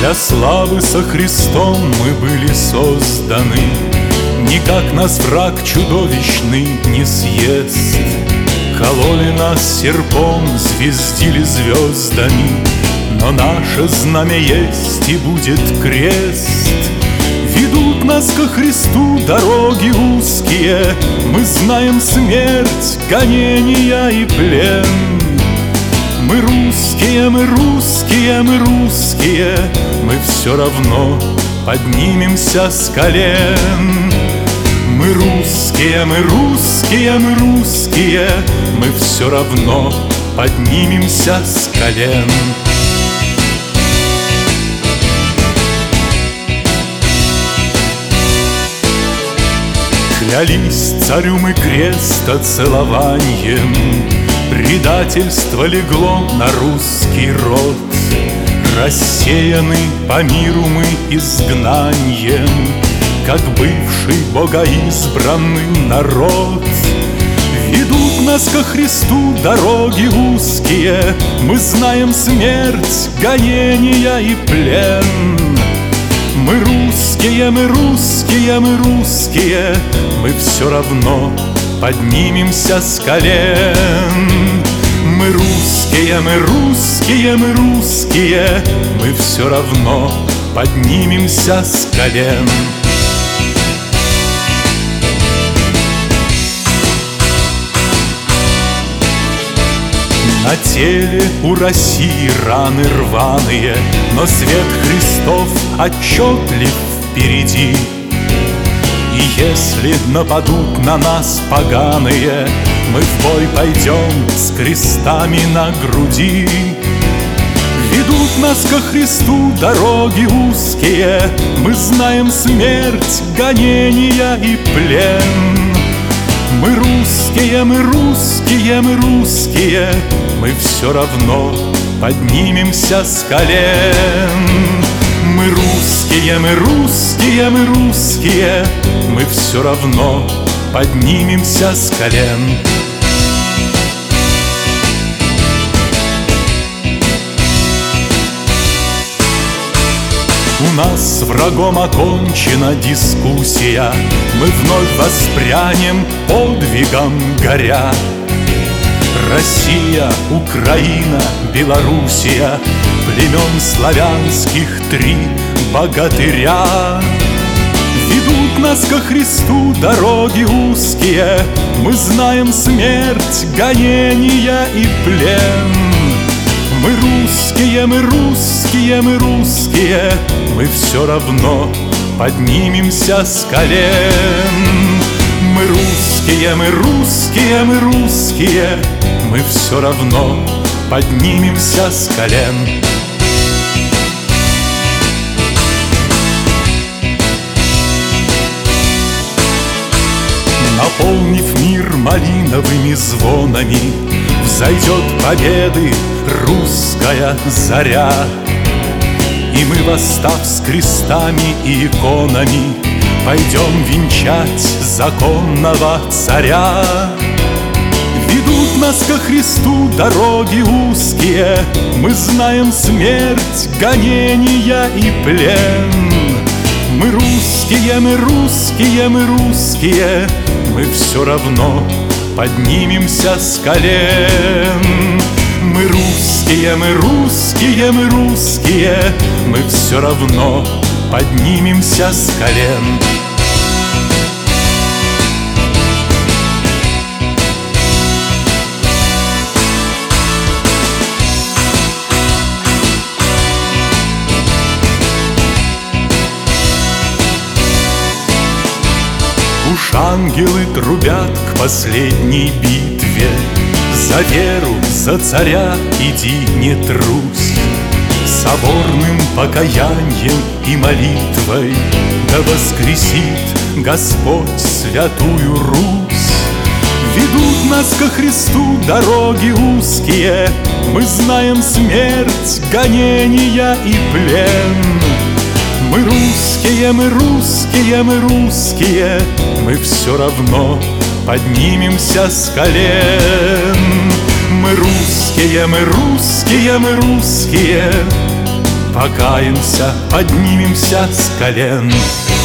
Для славы со Христом мы были созданы. Никак нас враг чудовищный не съест. Кололи нас серпом, звездили звездами, но наше знамя есть и будет крест. Ведут нас ко Христу дороги узкие, мы знаем смерть, гонения и плен. Мы русские, мы русские, мы русские, мы все равно поднимемся с колен. Мы русские, мы русские, мы русские, мы все равно поднимемся с колен. Клялись царю мы креста целованием, предательство легло на русский род. Рассеяны по миру мы изгнанием, как бывший богоизбранный народ. Ведут нас ко Христу дороги узкие, мы знаем смерть, гонения и плен. Мы русские, мы русские, мы русские, мы все равно поднимемся с колен. Мы русские, мы русские, мы русские, мы все равно поднимемся с колен. На теле у России раны рваные, но свет Христов отчетлив впереди. И если нападут на нас поганые, мы в бой пойдем с крестами на груди. Ведут нас ко Христу дороги узкие, мы знаем смерть, гонения и плен. Мы русские, мы русские, мы русские, мы все равно поднимемся с колен. Мы русские, мы русские, мы русские, мы все равно поднимемся с колен. У нас с врагом окончена дискуссия, мы вновь воспрянем подвигом горя. Россия, Украина, Белоруссия, племен славянских три богатыря. Ведут нас ко Христу дороги узкие, мы знаем смерть, гонения и плен. Мы русские, мы русские, мы русские, мы все равно поднимемся с колен. Мы русские, мы русские, мы русские, мы все равно поднимемся с колен. Наполнив мир малиновыми звонами, взойдет победы русская заря. И мы, восстав с крестами и иконами, пойдем венчать законного царя. Ведут нас ко Христу дороги узкие, мы знаем смерть, гонения и плен. Мы русские, мы русские, мы русские, мы все равно поднимемся с колен. Мы русские, мы русские, мы русские, мы все равно поднимемся с колен. Уж ангелы трубят к последней битве, за веру, за царя иди, не трусь. Соборным покаянием и молитвой да воскресит Господь святую Русь. Ведут нас ко Христу дороги узкие, мы знаем смерть, гонения и плен. Мы русские, мы русские, мы русские, мы все равно поднимемся с колен. Мы русские, мы русские, мы русские, покаемся, поднимемся с колен.